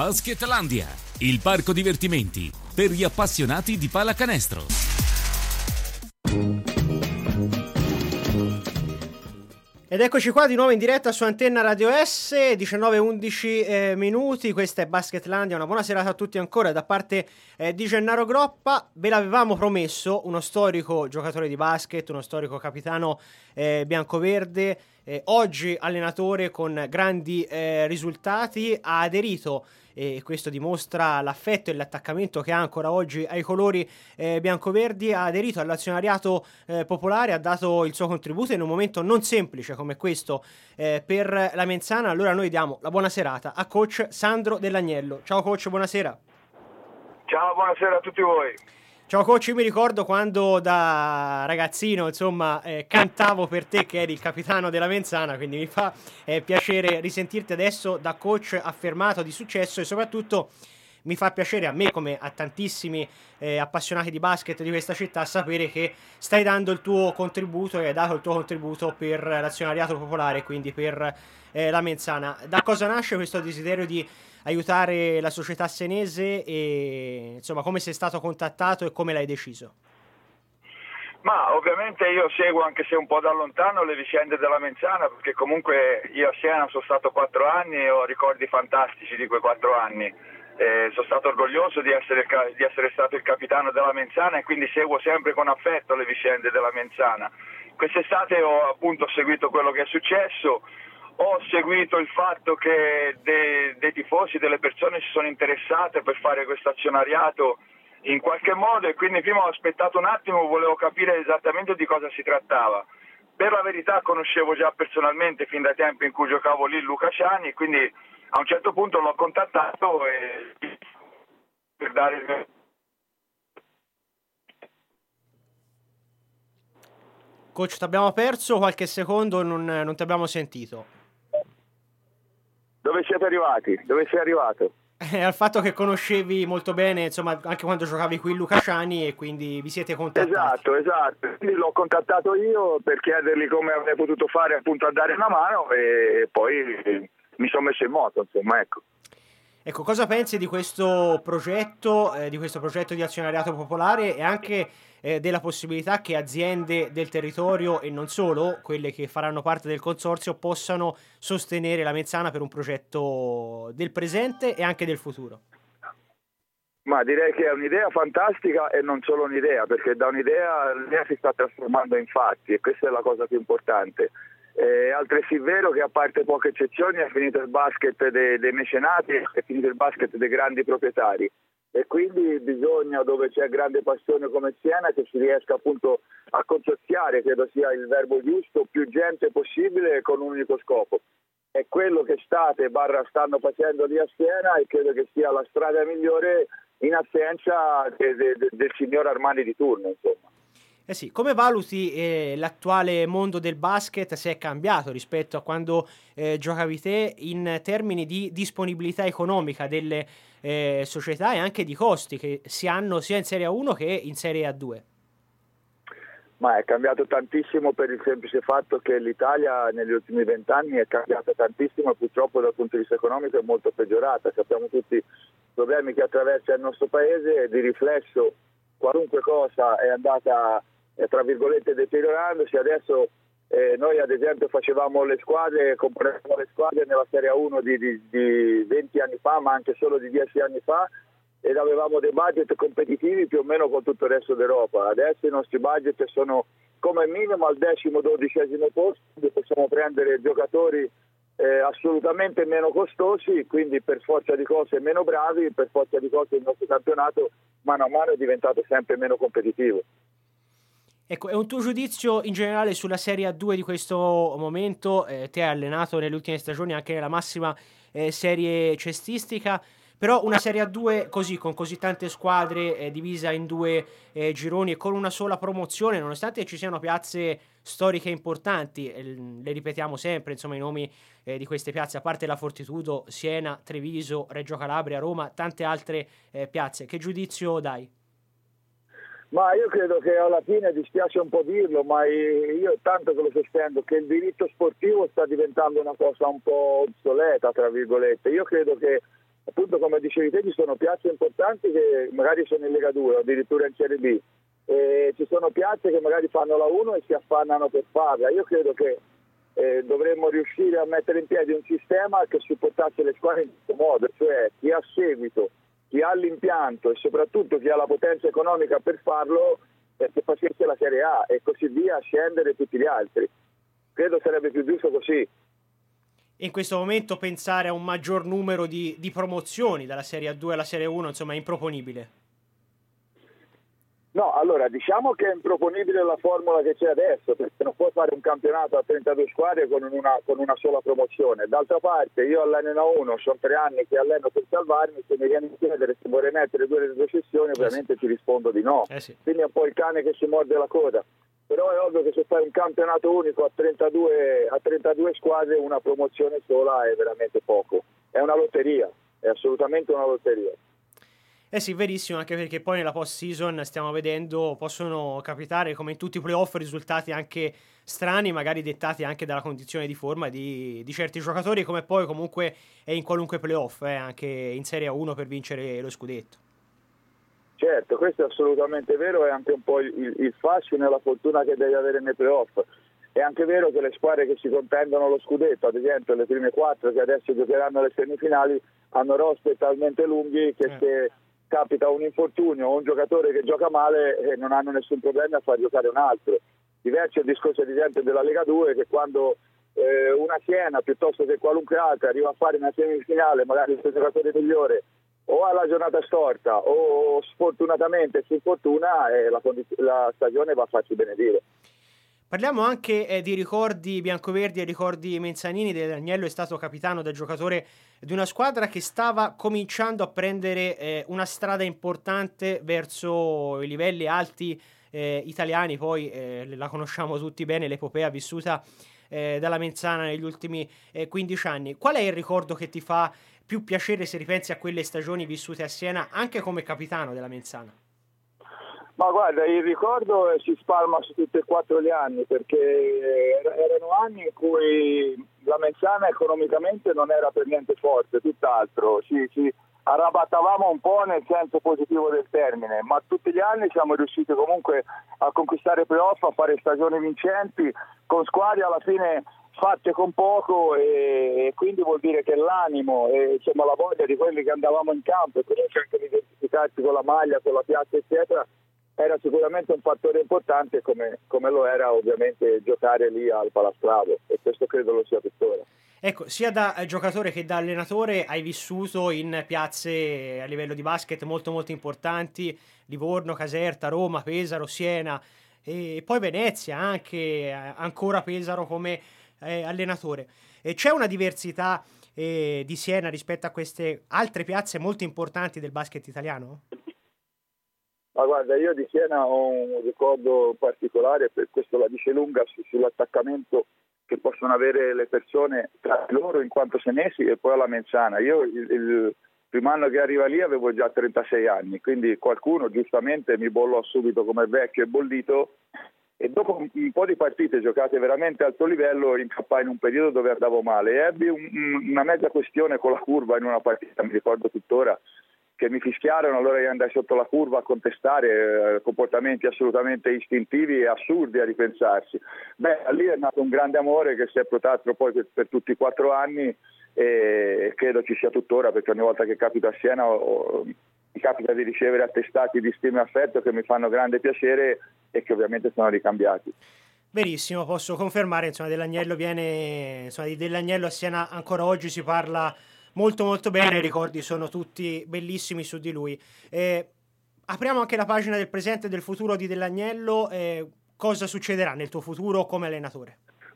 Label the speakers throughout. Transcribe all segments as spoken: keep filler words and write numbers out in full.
Speaker 1: Basketlandia, il parco divertimenti per gli appassionati di pallacanestro.
Speaker 2: Ed eccoci qua di nuovo in diretta su Antenna Radio S, diciannove e undici eh, minuti, questa è Basketlandia, una buona serata a tutti ancora da parte eh, di Gennaro Groppa. Ve l'avevamo promesso, uno storico giocatore di basket, uno storico capitano eh, biancoverde, eh, oggi allenatore con grandi eh, risultati, ha aderito e questo dimostra l'affetto e l'attaccamento che ha ancora oggi ai colori eh, biancoverdi, ha aderito all'azionariato eh, popolare, ha dato il suo contributo in un momento non semplice come questo eh, per la Menzana. Allora noi diamo la buona serata a coach Sandro Dell'Agnello. Ciao coach, buonasera.
Speaker 3: Ciao, buonasera a tutti voi.
Speaker 2: Ciao coach, io mi ricordo quando da ragazzino insomma eh, cantavo per te che eri il capitano della Menzana, quindi mi fa eh, piacere risentirti adesso da coach affermato di successo e soprattutto mi fa piacere a me come a tantissimi eh, appassionati di basket di questa città sapere che stai dando il tuo contributo e hai dato il tuo contributo per l'azionariato popolare, quindi per eh, la Menzana. Da cosa nasce questo desiderio di aiutare la società senese e insomma come sei stato contattato e come l'hai deciso?
Speaker 3: Ma ovviamente io seguo, anche se un po' da lontano, le vicende della Menzana, perché comunque io a Siena sono stato quattro anni e ho ricordi fantastici di quei quattro anni. Eh, sono stato orgoglioso di essere, di essere stato il capitano della Menzana e quindi seguo sempre con affetto le vicende della Menzana. Quest'estate ho appunto seguito quello che è successo. Ho seguito il fatto che dei, dei tifosi, delle persone si sono interessate per fare questo azionariato in qualche modo e quindi prima ho aspettato un attimo, volevo capire esattamente di cosa si trattava. Per la verità conoscevo già personalmente fin dai tempi in cui giocavo lì Luca Ciani e quindi a un certo punto l'ho contattato e per dare il mio...
Speaker 2: Coach, ti abbiamo perso qualche secondo, non, non ti abbiamo sentito.
Speaker 3: Dove siete arrivati? Dove sei arrivato?
Speaker 2: Eh, al fatto che conoscevi molto bene, insomma, anche quando giocavi qui Luca Ciani e quindi vi siete contattati.
Speaker 3: Esatto, esatto. Quindi l'ho contattato io per chiedergli come avrei potuto fare appunto a dare una mano e poi mi sono messo in moto, insomma, ecco.
Speaker 2: Ecco, cosa pensi di questo progetto, eh, di questo progetto di azionariato popolare e anche eh, della possibilità che aziende del territorio e non solo, quelle che faranno parte del consorzio, possano sostenere la Menzana per un progetto del presente e anche del futuro?
Speaker 3: Ma direi che è un'idea fantastica e non solo un'idea, perché da un'idea l'idea si sta trasformando in fatti e questa è la cosa più importante. È altresì vero che a parte poche eccezioni è finito il basket dei, dei mecenati, è finito il basket dei grandi proprietari e quindi bisogna, dove c'è grande passione come Siena, che si riesca appunto a consorziare, credo sia il verbo giusto, più gente possibile con un unico scopo. È quello che state barra stanno facendo lì a Siena e credo che sia la strada migliore in assenza de, de, de, del signor Armani di turno, insomma.
Speaker 2: Eh sì, come valuti eh, l'attuale mondo del basket, se è cambiato rispetto a quando eh, giocavi te in termini di disponibilità economica delle eh, società e anche di costi che si hanno sia in Serie A uno che in Serie A due?
Speaker 3: Ma è cambiato tantissimo per il semplice fatto che l'Italia negli ultimi vent'anni è cambiata tantissimo e purtroppo dal punto di vista economico è molto peggiorata. Sappiamo tutti i problemi che attraversa il nostro paese e di riflesso qualunque cosa è andata tra virgolette deteriorandosi. Adesso eh, noi ad esempio facevamo le squadre, componevamo le squadre nella Serie A uno di, di, di venti anni fa, ma anche solo di dieci anni fa, ed avevamo dei budget competitivi più o meno con tutto il resto d'Europa. Adesso i nostri budget sono come minimo al decimo dodicesimo posto, quindi possiamo prendere giocatori eh, assolutamente meno costosi, quindi per forza di cose meno bravi, per forza di cose il nostro campionato mano a mano è diventato sempre meno competitivo.
Speaker 2: Ecco, è un tuo giudizio in generale sulla Serie A due di questo momento? Eh, te hai allenato nelle ultime stagioni anche nella massima eh, serie cestistica, però una Serie A due così, con così tante squadre eh, divisa in due eh, gironi e con una sola promozione, nonostante ci siano piazze storiche importanti, eh, le ripetiamo sempre, insomma i nomi eh, di queste piazze, a parte la Fortitudo, Siena, Treviso, Reggio Calabria, Roma, tante altre eh, piazze, che giudizio dai?
Speaker 3: Ma io credo che alla fine, dispiace un po' dirlo, ma io tanto che lo sostengo, che il diritto sportivo sta diventando una cosa un po' obsoleta, tra virgolette. Io credo che appunto come dicevi te ci sono piazze importanti che magari sono in Lega due o addirittura in Serie B, e ci sono piazze che magari fanno la uno e si affannano per farla. Io credo che eh, dovremmo riuscire a mettere in piedi un sistema che supportasse le squadre in questo modo, cioè chi ha seguito, chi ha l'impianto e soprattutto chi ha la potenza economica per farlo, eh, che facesse la Serie A e così via, a scendere tutti gli altri. Credo sarebbe più giusto così.
Speaker 2: In questo momento pensare a un maggior numero di, di promozioni dalla Serie A due alla Serie uno, insomma, è improponibile.
Speaker 3: No, allora diciamo che è improponibile la formula che c'è adesso, perché non puoi fare un campionato a trentadue squadre con una, con una sola promozione. D'altra parte io alleno a uno, sono tre anni che alleno per salvarmi, se mi viene a chiedere se vorrei mettere due retrocessioni ovviamente eh sì. ti rispondo di no,
Speaker 2: eh sì.
Speaker 3: Quindi è un po' il cane che si morde la coda. Però è ovvio che se fai un campionato unico a trentadue, a trentadue squadre una promozione sola è veramente poco, è una lotteria, è assolutamente una lotteria.
Speaker 2: Eh sì, verissimo, anche perché poi nella post-season stiamo vedendo, possono capitare come in tutti i playoff risultati anche strani, magari dettati anche dalla condizione di forma di, di certi giocatori, come poi comunque è in qualunque playoff, eh, anche in Serie A uno per vincere lo scudetto.
Speaker 3: Certo, questo è assolutamente vero, è anche un po' il, il fascino e la fortuna che devi avere nei playoff. È anche vero che le squadre che si contendono lo scudetto, ad esempio le prime quattro che adesso giocheranno le semifinali, hanno roster talmente lunghi che eh. se capita un infortunio o un giocatore che gioca male eh, non hanno nessun problema a far giocare un altro. Diverso è il discorso ad esempio della Lega due, che quando eh, una Siena piuttosto che qualunque altra arriva a fare una semifinale, magari il suo giocatore migliore o ha la giornata storta o sfortunatamente si infortuna, eh, la, condiz- la stagione va a farci benedire.
Speaker 2: Parliamo anche eh, di ricordi biancoverdi e ricordi Menzanini. Dell'Agnello è stato capitano da giocatore di una squadra che stava cominciando a prendere eh, una strada importante verso i livelli alti eh, italiani. Poi eh, la conosciamo tutti bene, l'epopea vissuta eh, dalla Menzana negli ultimi eh, quindici anni. Qual è il ricordo che ti fa più piacere se ripensi a quelle stagioni vissute a Siena anche come capitano della Menzana?
Speaker 3: Ma guarda, il ricordo si spalma su tutti e quattro gli anni, perché erano anni in cui la Menzana economicamente non era per niente forte, tutt'altro, ci, ci arrabattavamo un po' nel senso positivo del termine, ma tutti gli anni siamo riusciti comunque a conquistare playoff, a fare stagioni vincenti, con squadre alla fine fatte con poco, e quindi vuol dire che l'animo e insomma la voglia di quelli che andavamo in campo e comunque anche di identificarsi con la maglia, con la piazza eccetera, era sicuramente un fattore importante, come, come lo era ovviamente giocare lì al Palastravo, e questo credo lo sia tuttora.
Speaker 2: Ecco, sia da giocatore che da allenatore hai vissuto in piazze a livello di basket molto molto importanti, Livorno, Caserta, Roma, Pesaro, Siena e poi Venezia, anche ancora Pesaro come eh, allenatore. E c'è una diversità eh, di Siena rispetto a queste altre piazze molto importanti del basket italiano?
Speaker 3: Ma guarda, io di Siena ho un ricordo particolare, per questo la dice lunga su, sull'attaccamento che possono avere le persone tra loro in quanto senesi e poi alla Menzana. Io il, il primo anno che arriva lì avevo già trentasei anni, quindi qualcuno giustamente mi bollò subito come vecchio e bollito, e dopo un po' di partite giocate veramente a alto livello incappai in un periodo dove andavo male e ebbi un, una mezza questione con la curva in una partita, mi ricordo tuttora, che mi fischiarono, allora io andai sotto la curva a contestare eh, comportamenti assolutamente istintivi e assurdi a ripensarsi. Beh, lì è nato un grande amore che si è protatto poi per, per tutti i quattro anni, e credo ci sia tuttora, perché ogni volta che capito a Siena o, o, mi capita di ricevere attestati di stima e affetto che mi fanno grande piacere e che ovviamente sono ricambiati.
Speaker 2: Verissimo, posso confermare, insomma, Dell'Agnello viene, insomma, di Dell'Agnello a Siena ancora oggi si parla molto molto bene, i ricordi sono tutti bellissimi su di lui. Eh, apriamo anche la pagina del presente e del futuro di Dell'Agnello. Eh, cosa succederà nel tuo futuro come allenatore?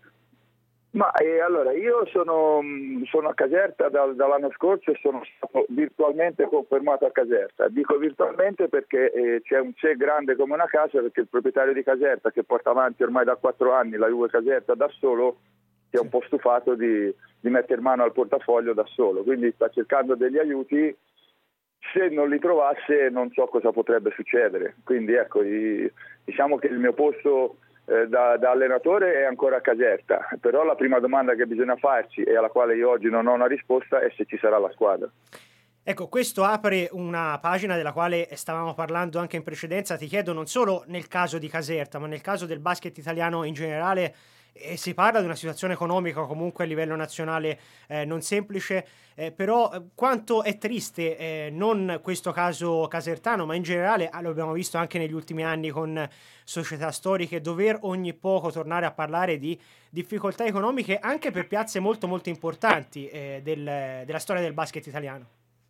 Speaker 3: Ma eh, allora io sono, sono a Caserta dal, dall'anno scorso e sono stato virtualmente confermato a Caserta. Dico virtualmente perché eh, c'è un c'è grande come una casa, perché il proprietario di Caserta, che porta avanti ormai da quattro anni la Juve Caserta da solo, si è un po' stufato di, di mettere mano al portafoglio da solo, quindi sta cercando degli aiuti. Se non li trovasse non so cosa potrebbe succedere, quindi ecco, i, diciamo che il mio posto eh, da, da allenatore è ancora a Caserta, però la prima domanda che bisogna farci e alla quale io oggi non ho una risposta è se ci sarà la squadra.
Speaker 2: Ecco, questo apre una pagina della quale stavamo parlando anche in precedenza. Ti chiedo, non solo nel caso di Caserta, ma nel caso del basket italiano in generale, eh, si parla di una situazione economica comunque a livello nazionale eh, non semplice, eh, però eh, quanto è triste, eh, non questo caso casertano, ma in generale, ah, lo abbiamo visto anche negli ultimi anni con società storiche, dover ogni poco tornare a parlare di difficoltà economiche anche per piazze molto molto importanti eh, del, della storia del basket italiano.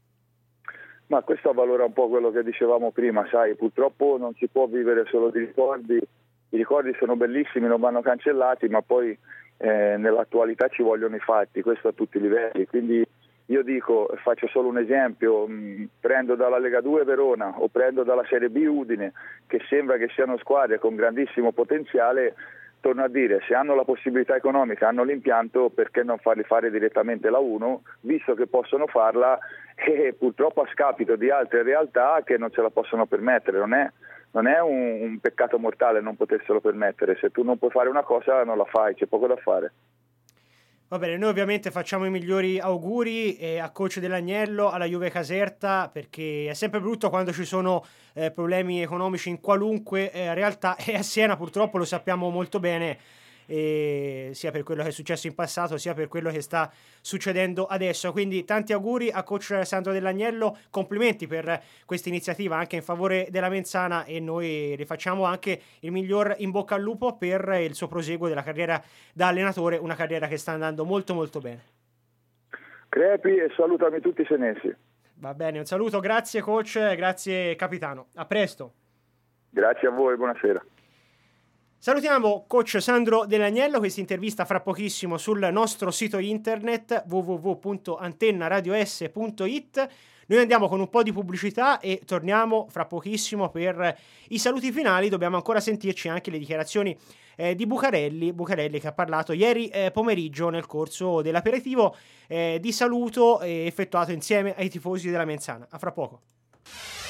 Speaker 3: Ma questo avvalora un po' quello che dicevamo prima, sai, purtroppo non si può vivere solo di ricordi, i ricordi sono bellissimi, non vanno cancellati, ma poi eh, nell'attualità ci vogliono i fatti, questo a tutti i livelli, quindi io dico, faccio solo un esempio, mh, prendo dalla Lega due Verona o prendo dalla Serie B Udine, che sembra che siano squadre con grandissimo potenziale. Torno a dire, se hanno la possibilità economica, hanno l'impianto, perché non farli fare direttamente la uno, visto che possono farla e purtroppo a scapito di altre realtà che non ce la possono permettere. Non è, non è un, un peccato mortale non poterselo permettere, se tu non puoi fare una cosa non la fai, c'è poco da fare.
Speaker 2: Va bene, noi ovviamente facciamo i migliori auguri eh, a coach Dell'Agnello, alla Juve Caserta, perché è sempre brutto quando ci sono eh, problemi economici in qualunque eh, realtà, e a Siena purtroppo lo sappiamo molto bene, eh, sia per quello che è successo in passato sia per quello che sta succedendo adesso. Quindi tanti auguri a coach Sandro Dell'Agnello, complimenti per questa iniziativa anche in favore della Menzana, e noi rifacciamo anche il miglior in bocca al lupo per il suo proseguo della carriera da allenatore, una carriera che sta andando molto molto bene.
Speaker 3: Crepi e salutami tutti i senesi.
Speaker 2: Va bene, un saluto, grazie coach, grazie capitano, a presto.
Speaker 3: Grazie a voi, buonasera.
Speaker 2: Salutiamo coach Sandro Dell'Agnello, questa intervista fra pochissimo sul nostro sito internet w w w punto antenna radio s punto i t. Noi andiamo con un po' di pubblicità e torniamo fra pochissimo per i saluti finali. Dobbiamo ancora sentirci anche le dichiarazioni eh, di Bucarelli, Bucarelli che ha parlato ieri eh, pomeriggio nel corso dell'aperitivo eh, di saluto eh, effettuato insieme ai tifosi della Menzana. A fra poco.